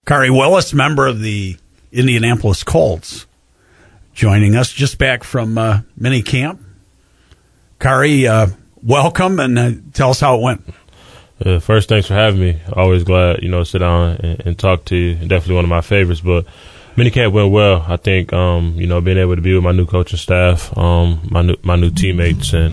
Khari Willis, member of the Indianapolis Colts, joining us just back from mini camp. Khari, welcome, and tell us how it went. First, thanks for having me. Always glad, to sit down and talk to you. Definitely one of my favorites, but minicamp went well. I think, being able to be with my new coaching staff, my new teammates, and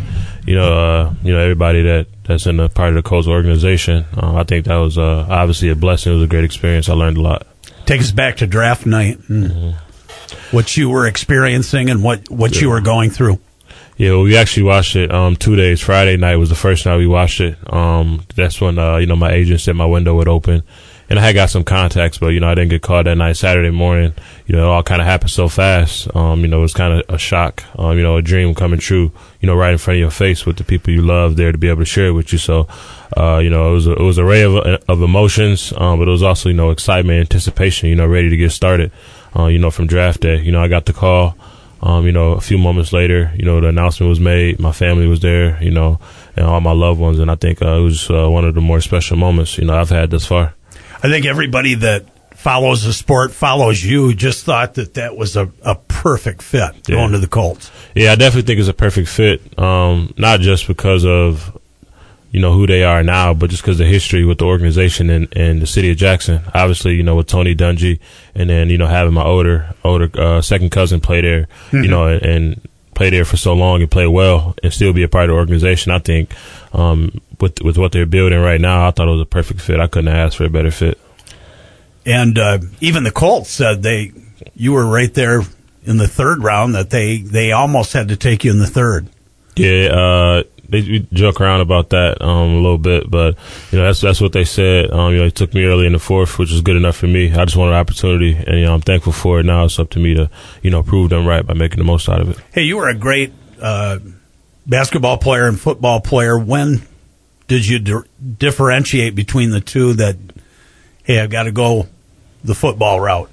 everybody that's in a part of the Colts organization. I think that was obviously a blessing. It was a great experience. I learned a lot. Take us back to draft night and what you were experiencing and what you were going through. Yeah, well, we actually watched it 2 days. Friday night was the first night we watched it. That's when my agent said my window would open. And I had got some contacts, but, I didn't get called that night. Saturday morning, it all kind of happened so fast. It was kind of a shock, a dream coming true, right in front of your face with the people you love there to be able to share it with you. So, it was an array of emotions, but it was also, excitement, anticipation, ready to get started, from draft day. I got the call, a few moments later, the announcement was made. My family was there, and all my loved ones. And I think it was one of the more special moments, I've had thus far. I think everybody that follows the sport, follows you, just thought that was a perfect fit going to the Colts. Yeah, I definitely think it's a perfect fit, not just because of, who they are now, but just because of the history with the organization and the city of Jackson. Obviously, with Tony Dungy, and then, having my older second cousin play there, and play there for so long and play well and still be a part of the organization. I think with what they're building right now, I thought it was a perfect fit. I couldn't ask for a better fit. And even the Colts said you were right there in the third round, that they almost had to take you in the third. Yeah, we joke around about that a little bit, but that's what they said. They took me early in the fourth, which was good enough for me. I just wanted an opportunity, and I'm thankful for it. Now it's up to me to prove them right by making the most out of it. Hey, you were a great basketball player and football player. When did you differentiate between the two? That, hey, I've got to go the football route.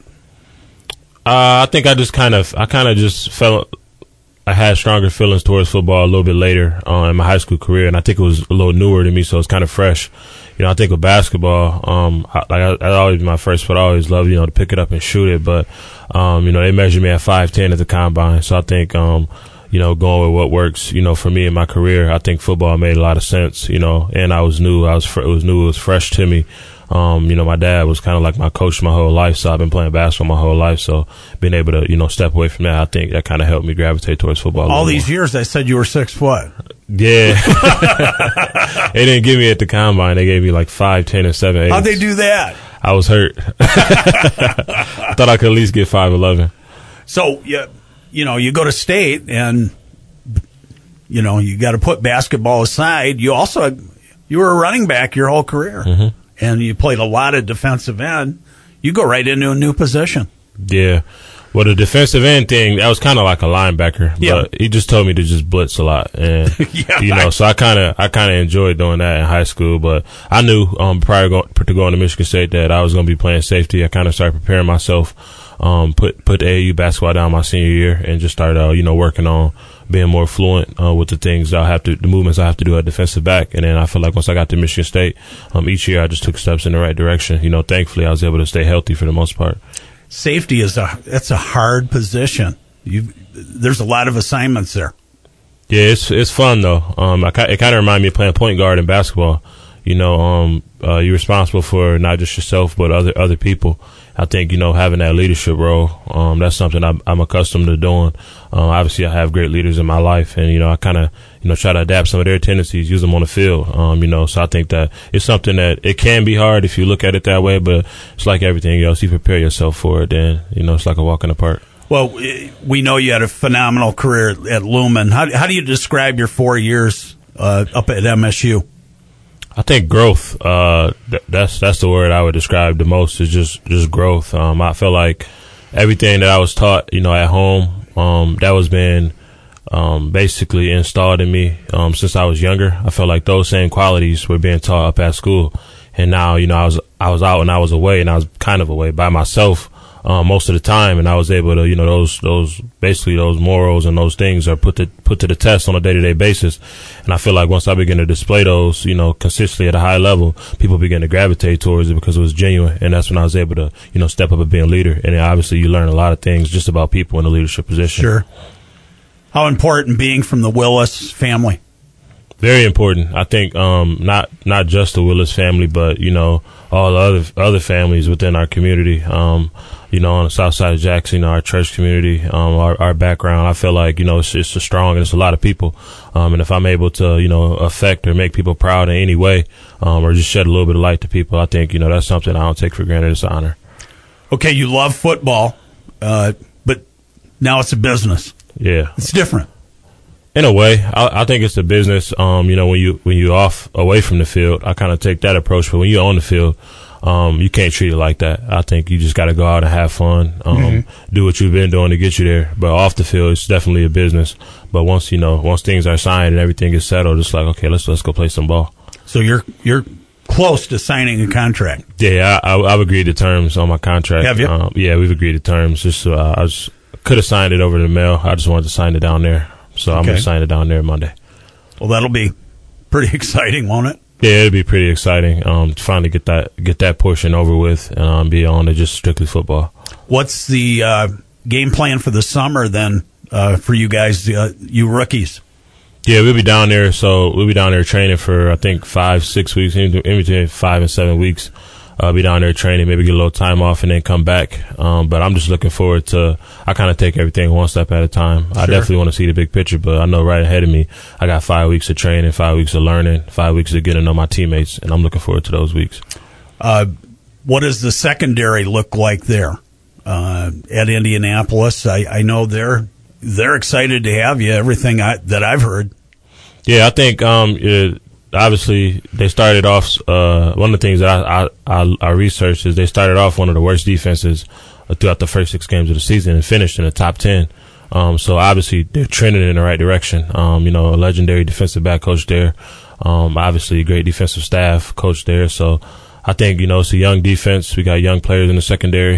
I think I just felt. I had stronger feelings towards football a little bit later in my high school career, and I think it was a little newer to me, so it's kind of fresh. I think with basketball, I always my first foot. I always loved, to pick it up and shoot it, but they measured me at 5'10" at the combine, so I think going with what works, for me in my career, I think football made a lot of sense, and I was new. It was fresh to me. My dad was kind of like my coach my whole life, so I've been playing basketball my whole life. So being able to, step away from that, I think that kind of helped me gravitate towards football. All these years, they said you were 6 foot. Yeah. They didn't give me at the combine. They gave me like 5'10" and 7'8". How'd they do that? I was hurt. I thought I could at least get 5'11". So, you go to state and, you got to put basketball aside. You were a running back your whole career. Mm-hmm. And you played a lot of defensive end. You go right into a new position. Yeah. Well, the defensive end thing, that was kind of like a linebacker. Yeah. But he just told me to just blitz a lot. And, so I kind of enjoyed doing that in high school. But I knew prior to going to Michigan State that I was going to be playing safety. I kind of started preparing myself, put the AAU basketball down my senior year and just started, working on being more fluent with the things the movements I have to do at defensive back. And then I feel like once I got to Michigan State, each year I just took steps in the right direction. Thankfully I was able to stay healthy for the most part. Safety that's a hard position. There's a lot of assignments there. Yeah, it's fun though. It kind of reminded me of playing point guard in basketball. You're responsible for not just yourself but other people. I think, having that leadership role, that's something I'm accustomed to doing. Obviously I have great leaders in my life and, I kind of, try to adapt some of their tendencies, use them on the field. So I think that it's something that it can be hard if you look at it that way, but it's like everything else. You prepare yourself for it, then, it's like a walk in the park. Well, we know you had a phenomenal career at Lumen. How do you describe your 4 years up at MSU? I think growth. That's the word I would describe the most is just growth. I feel like everything that I was taught, at home, that was being basically installed in me since I was younger. I felt like those same qualities were being taught up at school, and now I was out and I was away, and I was kind of away by myself. most of the time, and I was able to, those basically those morals and those things are put to the test on a day-to-day basis. And I feel like once I begin to display those, consistently at a high level, people begin to gravitate towards it because it was genuine. And that's when I was able to, step up and be a leader. And obviously you learn a lot of things just about people in a leadership position. Sure. How important being from the Willis family? Very important. I think not just the Willis family, but all the other families within our community. On the south side of Jackson, our church community, our background. I feel like it's a strong and it's a lot of people. And if I'm able to affect or make people proud in any way, or just shed a little bit of light to people, I think that's something I don't take for granted. It's an honor. Okay, you love football, but now it's a business. Yeah, it's different. In a way, I think it's a business. When you off away from the field, I kind of take that approach. But when you're on the field, you can't treat it like that. I think you just got to go out and have fun, do what you've been doing to get you there. But off the field, it's definitely a business. But once things are signed and everything is settled, it's like, okay, let's go play some ball. So you're close to signing a contract. Yeah, I've agreed to terms on my contract. Have you? Yeah, we've agreed to terms. I could have signed it over the mail. I just wanted to sign it down there. So I'm going to sign it down there Monday. Well, that'll be pretty exciting, won't it? Yeah, it'll be pretty exciting to finally get that portion over with and be on to just strictly football. What's the game plan for the summer then for you guys, you rookies? Yeah, we'll be down there. So we'll be down there training for, I think, 5-6 weeks, in between 5 and 7 weeks. I'll be down there training, maybe get a little time off and then come back. But I'm just looking forward to, I kind of take everything one step at a time. Sure. I definitely want to see the big picture, but I know right ahead of me, I got 5 weeks of training, 5 weeks of learning, 5 weeks of getting to know my teammates, and I'm looking forward to those weeks. What does the secondary look like there at Indianapolis? I know they're excited to have you, everything that I've heard. Yeah, I think obviously, they started off. One of the things that I researched is they started off one of the worst defenses throughout the first 6 games of the season and finished in the top 10. So obviously they're trending in the right direction. A legendary defensive back coach there. Obviously a great defensive staff coach there. So I think it's a young defense. We got young players in the secondary.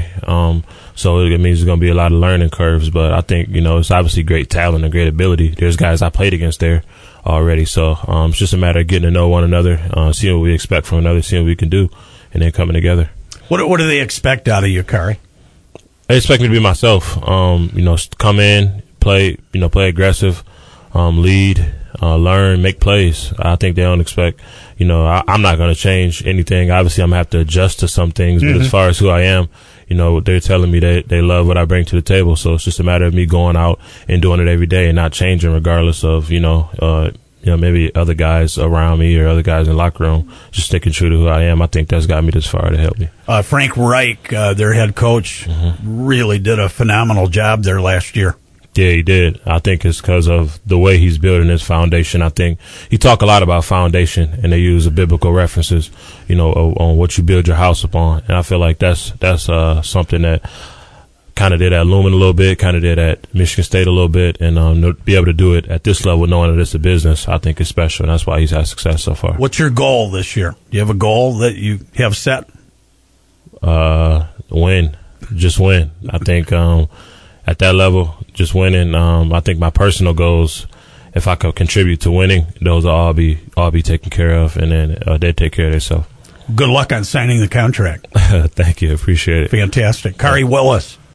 So it means there's going to be a lot of learning curves. But I think it's obviously great talent and great ability. There's guys I played against there already. So it's just a matter of getting to know one another, seeing what we expect from another, seeing what we can do, and then coming together. What do they expect out of you, Khari? They expect me to be myself. Come in, play aggressive, lead, learn, make plays. I think they don't expect, I'm not going to change anything. Obviously, I'm going to have to adjust to some things, but as far as who I am, they're telling me they love what I bring to the table. So it's just a matter of me going out and doing it every day and not changing regardless of, maybe other guys around me or other guys in the locker room, just sticking true to who I am. I think that's got me this far to help me. Frank Reich, their head coach, really did a phenomenal job there last year. Yeah, he did. I think it's because of the way he's building his foundation. I think he talk a lot about foundation, and they use the biblical references, on what you build your house upon. And I feel like that's something that kind of did at Lumen a little bit, kind of did at Michigan State a little bit, and be able to do it at this level, knowing that it's a business, I think is special, and that's why he's had success so far. What's your goal this year? Do you have a goal that you have set? Win. Just win. I think at that level, just winning. I think my personal goals, if I could contribute to winning, those will all be taken care of, and then they take care of themselves. Good luck on signing the contract. Thank you. Appreciate it. Fantastic. Khari Willis.